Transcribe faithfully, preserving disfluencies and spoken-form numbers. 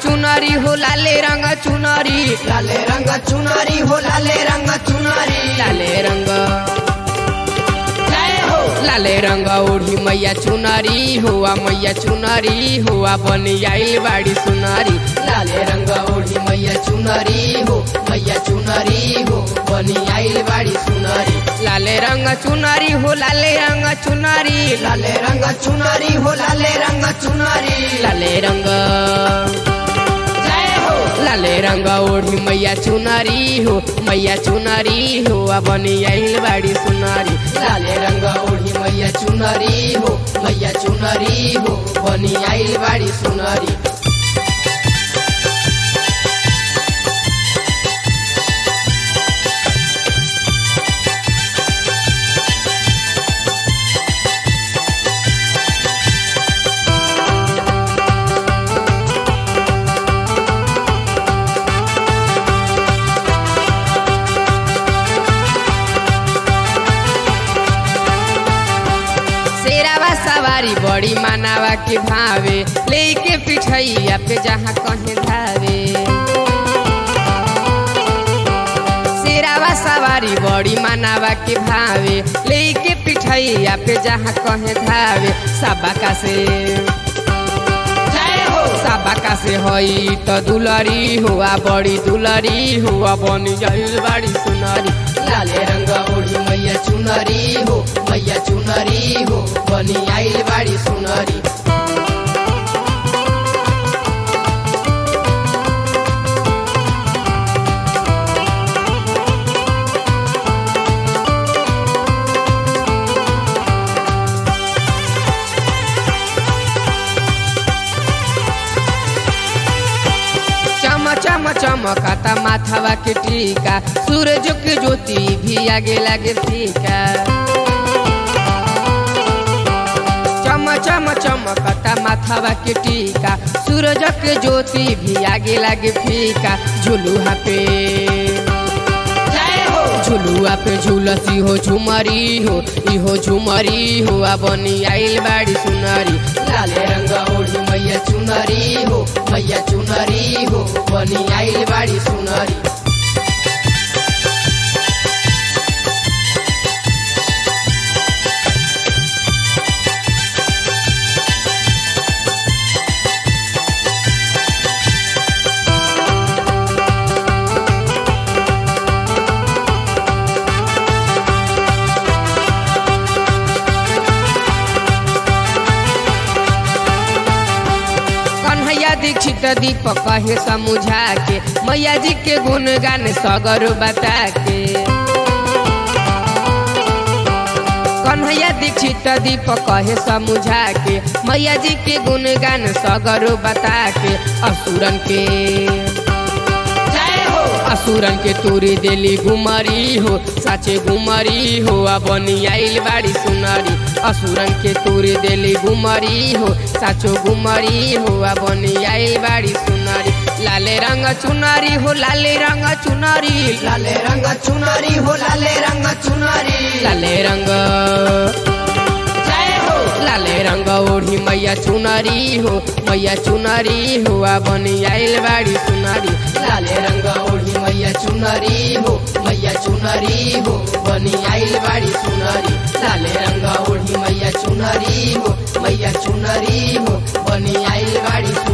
चुनरी हो लाले रंग चुनरी लाले रंग चुनरी हो लाले रंग चुनरी लाले रंग जय हो लाले रंग ओढ़ी मैया चुनरी हुआ मैया चुनरी हुआ बनी आइल बाड़ी सुनरी लाले रंग ओढ़ी मैया चुनरी हो मैया चुनरी हो बनी आइल बाड़ी सुनरी लाले रंग चुनरी हो लाले रंग चुनरी लाले रंग चुनरी हो लाले रंग चुनरी लाले रंग जय हो लाले रंग ओढ़ी मैया चुनरी हो मैया चुनरी हो बनी आइल बाड़ी सुनरी लाले रंग ओढ़ी मैया चुनरी हो मैया चुनरी हो बनी आइल बाड़ी सुनरी सवारी बड़ी मानावा के भावे लेके पिठैया पे जहाँ कहे धावे शेरावा सवारी बड़ी मानावा के भावे लेके पिठैया पे जहाँ कहे धावे सबका से जय हो सबका से हई तो दुलरी हुआ बड़ी दुलरी हुआ बनी जाइल बाड़ी सुनरी लाले रंग ओढ़ी मैया चुनरी हो मैया चुनरी हो बनी आइल बाड़ी सुनरी चम चम चमकता माथवा के टीका सूरज के ज्योति भी आगे लागे फीका चम चम चमकता माथवा के टीका सूरज के ज्योति भी आगे लागे फीका झुलुहा पे जय हो झुलुआ पे झुलसी हो झुमरी हो इहो झुमरी हो बनी आइल बाड़ी सुनरी लाले रंग ओढ़ी मैया चुनरी हो मैया चुनरी हो बनी आइल बाड़ी सुनरी दीक्षित दीपक कहे समझा के मैया जी के गुणगान सगर बता के कन्हैया दीक्षित दीपक कहे समझा के मैया जी के गुणगान सगर बता के असुरन के जय हो असुरन के तूरी देली घुमरी हो साचे घुमरी हो बनी आइल बाड़ी सुनरी असुरन के तूरी देली घुमरी हो साचो घुमरी हो बनी आइल बाड़ी सुनरी लाले रंग चुनरी हो लाले रंग चुनरी लाले रंग चुनरी हो लाले रंग चुनरी लाले रंग जय हो लाले रंग ओढ़ी मैया चुनरी हो मैया चुनरी हो बनी आइल बाड़ी सुनरी लाले रंग ओढ़ी मैया चुनरी हो मैया चुनरी हो बनी आइल बाड़ी सुनरी लाले रंग ओढ़ी मैया चुनरी हो मैया चुनरी हो बनी आइल बाड़ी